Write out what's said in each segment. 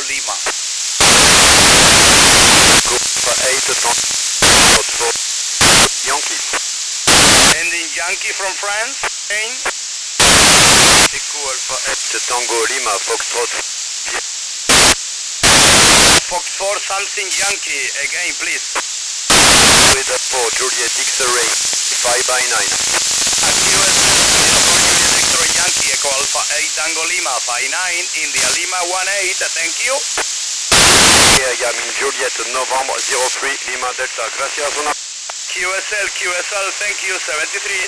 Lima. Yankee. Ending Yankee from France. Spain. Echo Alpha 8 Tango Lima Foxtrot. Fox 4 something Yankee. Again, please. Florida 4 Juliet X-Ray 5 by 9. Victor Yankee Echo Alpha 8 Tango Lima 59 India Lima 18. Thank you. Yamin Juliet November 03 Lima Delta. Gracias. QSL, thank you. 73.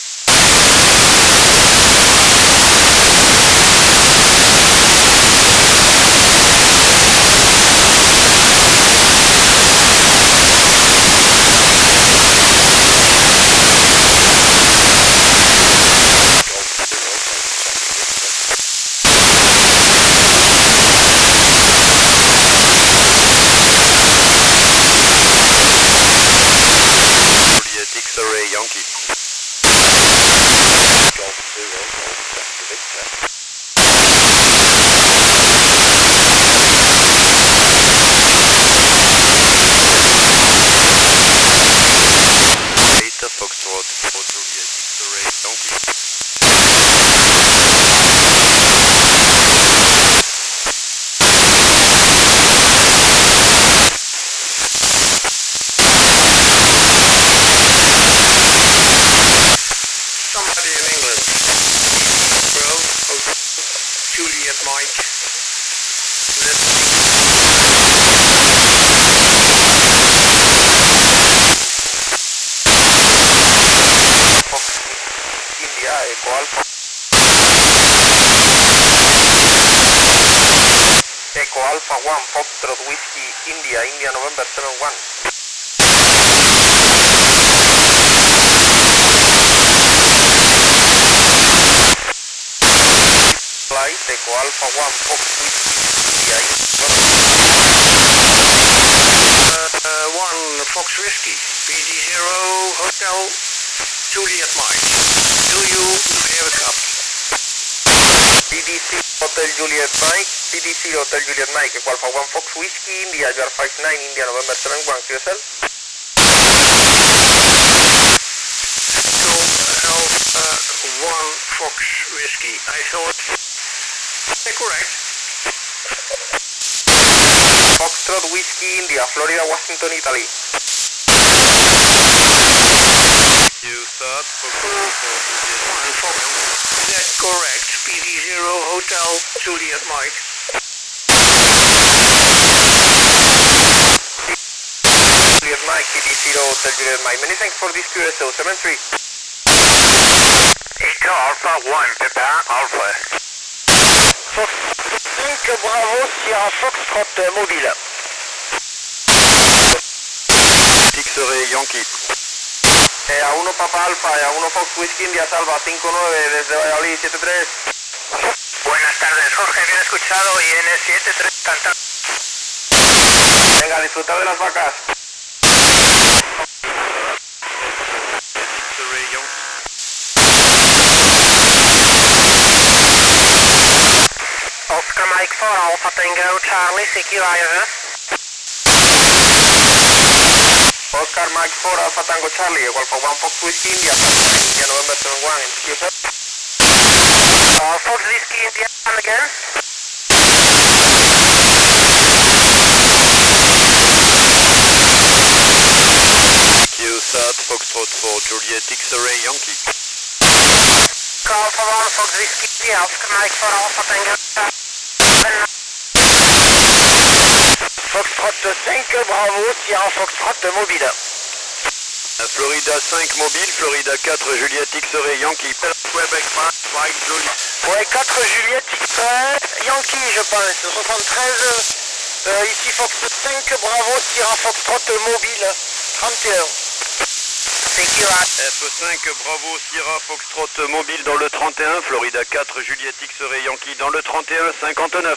Juliet X-Ray Yankee. Golf 0 Golf Victor. Beta Foxtrot for Juliet X-Ray Yankee. Somebody in England. Bravo, Juliet Mike. India Echo Alpha. Echo Alpha 1 Foxtrot Whiskey India November 71. Flight Echo Alpha 1 Fox Whiskey 1 Fox Whiskey, BD0 Hotel Juliet Mike. Do you? Here it comes. BDC Hotel Juliet Mike, BDC Hotel Juliet Mike, Echo Alpha 1 Fox Whiskey India, you are 59 India November 71, QSL. No, 1 Fox Whiskey. I thought. Is that correct? Foxtrot Whiskey India, Florida, Washington, Italy. You thought One Fox. Is that correct? BD0 Hotel Juliet Mike. Juliet Mike, BD0 Hotel Juliet Mike. Many thanks for this QSO, 73. Echo Alpha 1 Pepper Alpha. Fox 5 Bravo Sierra Foxtrot mobile. X-Ray Yankee. A 1 Papa Alpha y a 1 Fox Whiskey India Salva 59 desde Valladolid 73. Buenas tardes, Jorge, bien escuchado, IN73 cantando. Venga, disfrutar de las vacas. X-Ray Yankee. Oscar Mike 4 Alpha Tango Charlie CQIS. Oscar Mike 4 Alpha Tango Charlie, Echo Alpha 1 Fox Whiskey India November 71 in QSL. Fox Whiskey India, come again. QSAT Foxtrot for Juliet X-Ray Yankee. Alpha 1 Fox Whiskey India, Oscar Mike 4 Alpha Tango Foxtrot 5 Bravo Sierra Foxtrot mobile. Florida 5 mobile, Florida 4 Juliet X-Ray Yankee. Quebec Mike Juliet. Ouais, 4 Juliet X-Ray Yankee je pense, 73. Ici Fox 5 Bravo Sierra Foxtrot mobile, 31. F5 Bravo Sierra Foxtrot mobile dans le 31, Florida 4 Juliet X-Ray Yankee dans le 31, 59.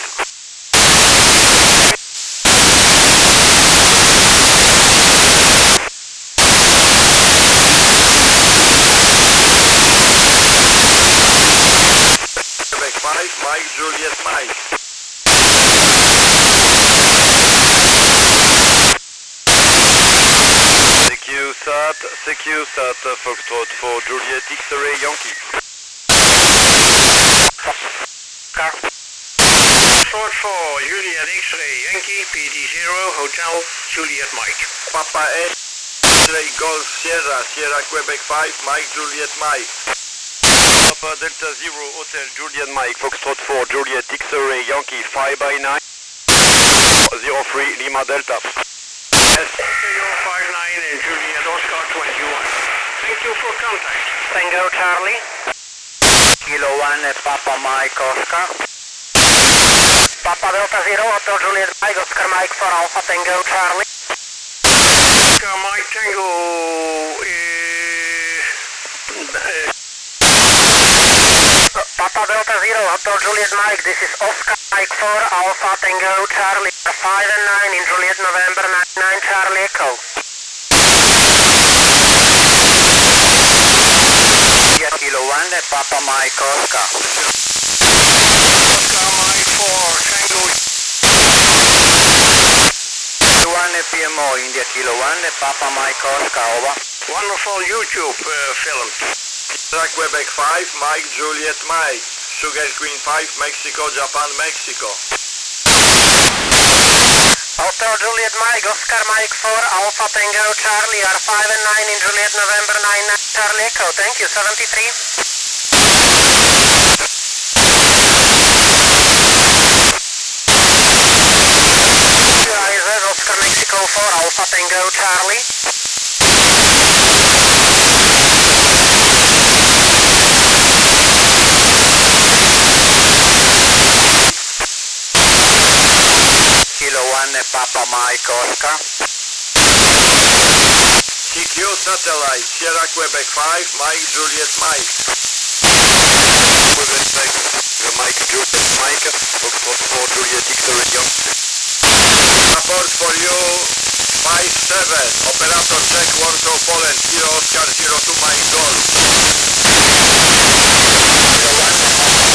Quebec 5 Mike Juliet Mike. CQ start Foxtrot for Juliet X-ray Yankee. Car. Foxtrot for Juliet X-ray Yankee, PD0, Hotel Juliet Mike. Papa X-ray Golf Sierra, Sierra Quebec 5, Mike Juliet Mike. Papa Delta 0, Hotel Juliet Mike, Foxtrot 4, Juliet X-ray Yankee 5 by 9, 03 Lima Delta. Yes. Kilo 59 and Juliet Oscar 21. Thank you for contact. Tango Charlie. Kilo 1 Papa Mike Oscar. Papa Delta 0 Hotel Juliet Mike Oscar Mike for Alpha Tango Charlie. Oscar Mike Tango Papa Delta 0 Hotel Juliet Mike, this is Oscar Mike 4 Alpha Tango Charlie 5 and 9 in Juliet November 99 Charlie Echo. Yeah, Kilo 1 Papa Mike Oscar. Oscar Mike 4 Tango. Kilo 1 PMO India Kilo 1 Papa Mike Oscar, over. Wonderful YouTube film. Sierra Quebec 5, Mike Juliet Mike. Sugar Queen 5, Mexico, Japan, Mexico. Hotel Juliet Mike Oscar Mike 4 Alpha Tango Charlie R5 and 9 in Juliet November 99 Charlie Echo. Thank you, 73. Rises Oscar Mexico 4 Alpha Tango Charlie. Kilo 1 Papa Mike Oscar. CQ Satellite, Sierra Quebec 5, Mike Juliet Mike. Quebec 5, Mike Juliet Mike, Foxtrot 4 Juliet X-ray Yankee. Support for you, Mike 7, Operator check Warsaw, Poland, Kilo Oscar 02 Mike Golf.